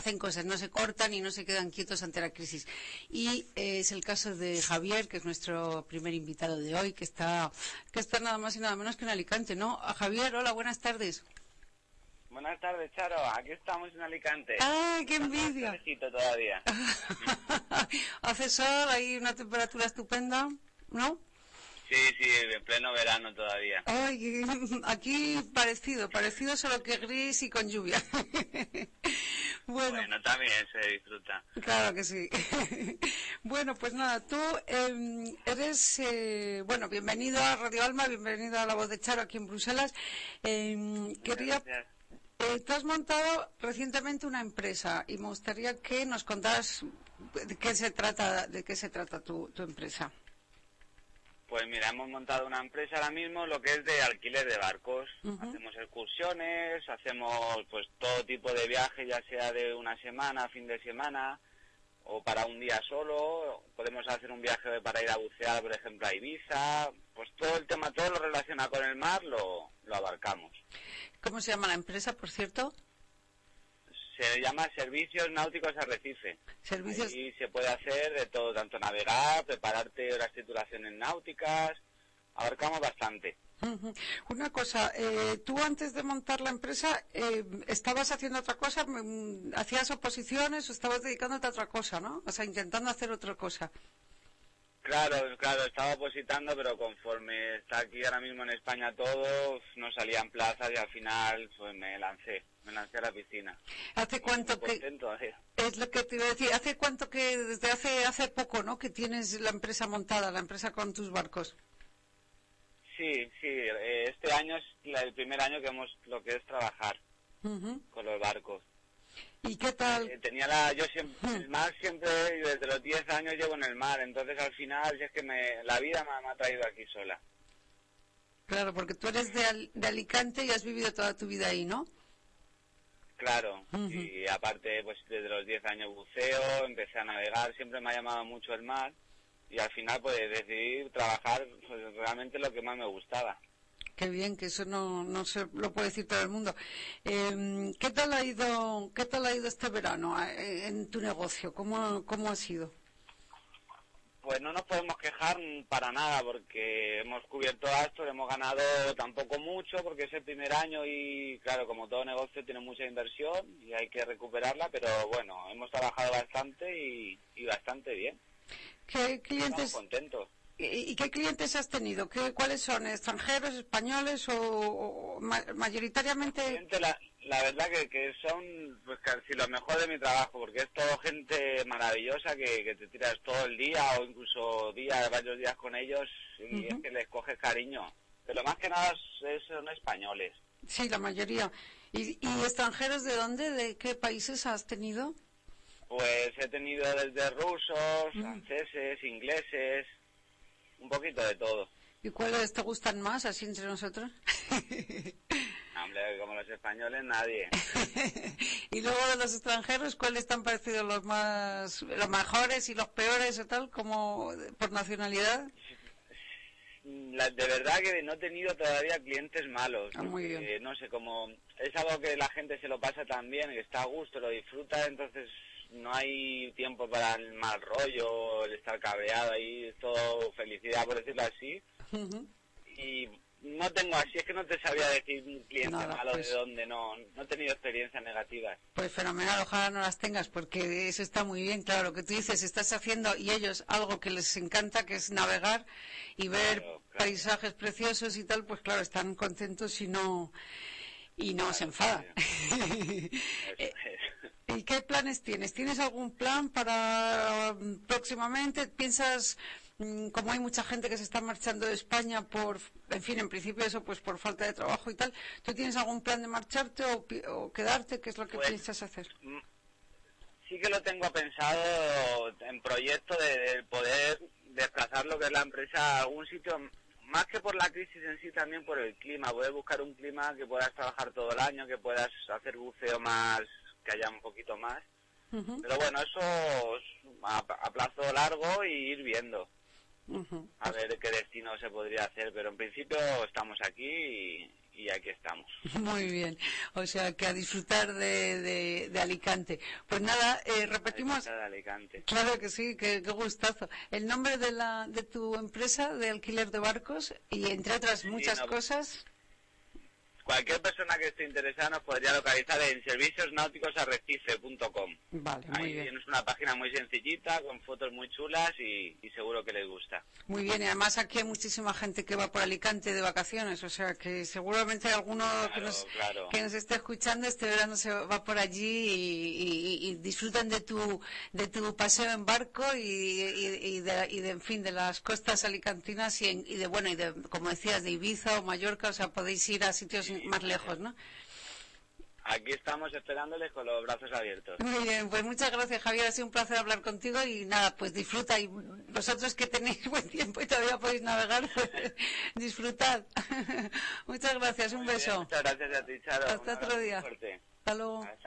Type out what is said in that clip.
hacen cosas, no se cortan y no se quedan quietos ante la crisis. Y es el caso de Javier, que es nuestro primer invitado de hoy, que está nada más y nada menos que en Alicante, ¿no? A Javier, hola, buenas tardes. Buenas tardes, Charo. Aquí estamos en Alicante. ¡Ay, qué envidia! Fresquito todavía. Hace sol, hay una temperatura estupenda, ¿no? Sí, en pleno verano todavía. Ay, aquí parecido, solo que gris y con lluvia. Bueno, también se disfruta. Claro que sí. Bueno, pues nada, tú eres, bienvenido a Radio Alma, bienvenido a La Voz de Charo aquí en Bruselas. Tú has montado recientemente una empresa y me gustaría que nos contaras de qué se trata tu empresa. Pues mira, hemos montado una empresa ahora mismo, lo que es de alquiler de barcos. Hacemos excursiones, hacemos pues todo tipo de viajes, ya sea de una semana, fin de semana, o para un día solo. Podemos hacer un viaje para ir a bucear, por ejemplo, a Ibiza. Pues todo el tema, todo lo relacionado con el mar lo abarcamos. ¿Cómo se llama la empresa, por cierto? Se llama Servicios Náuticos Arrecife. Servicios... Ahí se puede hacer de todo, tanto navegar, prepararte las titulaciones náuticas, abarcamos bastante. Una cosa, tú antes de montar la empresa, ¿estabas haciendo otra cosa? ¿Hacías oposiciones o estabas dedicándote a otra cosa, no? O sea, intentando hacer otra cosa. Claro, estaba opositando, pero conforme está aquí ahora mismo en España todo, no salía en plazas y al final pues me lancé a la piscina. ¿Hace cuánto que...? Es lo que te iba a decir, ¿hace cuánto que, desde hace poco, ¿no?, que tienes la empresa montada, la empresa con tus barcos? Sí, este año es el primer año que hemos lo que es trabajar con los barcos. ¿Y qué tal? Yo siempre, el mar siempre, desde los 10 años llevo en el mar, entonces al final, si es que la vida me ha traído aquí sola. Claro, porque tú eres de Alicante y has vivido toda tu vida ahí, ¿no? Claro, y aparte, pues desde los 10 años buceo, empecé a navegar, siempre me ha llamado mucho el mar, y al final pues decidí trabajar pues, realmente lo que más me gustaba. Qué bien, que eso no se lo puede decir todo el mundo. ¿Qué tal ha ido este verano en tu negocio? ¿Cómo ha sido? Pues no nos podemos quejar para nada porque hemos cubierto gastos, hemos ganado tampoco mucho porque es el primer año y claro, como todo negocio tiene mucha inversión y hay que recuperarla, pero bueno, hemos trabajado bastante y bastante bien. ¿Qué clientes? Estamos contentos. ¿Y qué clientes has tenido? ¿Cuáles son? ¿Extranjeros, españoles o mayoritariamente? La verdad que son pues casi lo mejor de mi trabajo, porque es todo gente maravillosa que te tiras todo el día o incluso varios días con ellos y es que les coges cariño. Pero más que nada son españoles. Sí, la mayoría. ¿Y extranjeros de dónde? ¿De qué países has tenido? Pues he tenido desde rusos, franceses, ingleses, un poquito de todo. ¿Y cuáles te gustan más, así entre nosotros? Hombre, como los españoles, nadie. Y luego de los extranjeros, ¿cuáles te han parecido los mejores y los peores o tal, como por nacionalidad? De verdad que no he tenido todavía clientes malos. Muy bien. No sé, como es algo que la gente se lo pasa tan bien, que está a gusto, lo disfruta, entonces no hay tiempo para el mal rollo, el estar cabreado, ahí es todo felicidad, por decirlo así. Y no tengo así, es que no te sabría decir un cliente malo pues, de dónde, no he tenido experiencias negativas. Pues fenomenal, ojalá no las tengas, porque eso está muy bien, claro, lo que tú dices, estás haciendo, y ellos, algo que les encanta, que es navegar y ver paisajes preciosos y tal, pues claro, están contentos y no se enfadan. ¿Y qué planes tienes? ¿Tienes algún plan para próximamente? ¿Piensas, como hay mucha gente que se está marchando de España en principio eso, pues por falta de trabajo y tal, ¿tú tienes algún plan de marcharte o quedarte? ¿Qué es lo que piensas hacer? Sí que lo tengo pensado en proyecto de poder desplazar lo que es la empresa a algún sitio, más que por la crisis en sí, también por el clima, poder buscar un clima que puedas trabajar todo el año, que puedas hacer buceo más, que haya un poquito más. Pero bueno, eso a plazo largo y ir viendo. A ver qué destino se podría hacer, pero en principio estamos aquí y aquí estamos. Muy bien, o sea que a disfrutar de Alicante. Pues nada, repetimos. De Alicante. Claro que sí, qué gustazo. El nombre de tu empresa de alquiler de barcos y entre otras muchas cosas. Cualquier persona que esté interesada nos podría localizar en serviciosnáuticosarrecife.com. Vale, muy bien. Es una página muy sencillita, con fotos muy chulas y seguro que les gusta. Muy bien, y además aquí hay muchísima gente que va por Alicante de vacaciones, o sea que seguramente alguno que nos esté escuchando este verano se va por allí y disfrutan de tu paseo en barco y en fin, de las costas alicantinas y de, como decías, de Ibiza o Mallorca, o sea, podéis ir a sitios más lejos, ¿no? Aquí estamos esperándoles con los brazos abiertos. Muy bien, pues muchas gracias, Javier, ha sido un placer hablar contigo y nada, pues disfruta y vosotros que tenéis buen tiempo y todavía podéis navegar, pues disfrutad. Muchas gracias, un beso. Muchas gracias a ti, Charo. Hasta otro día. Fuerte. Hasta luego. Hasta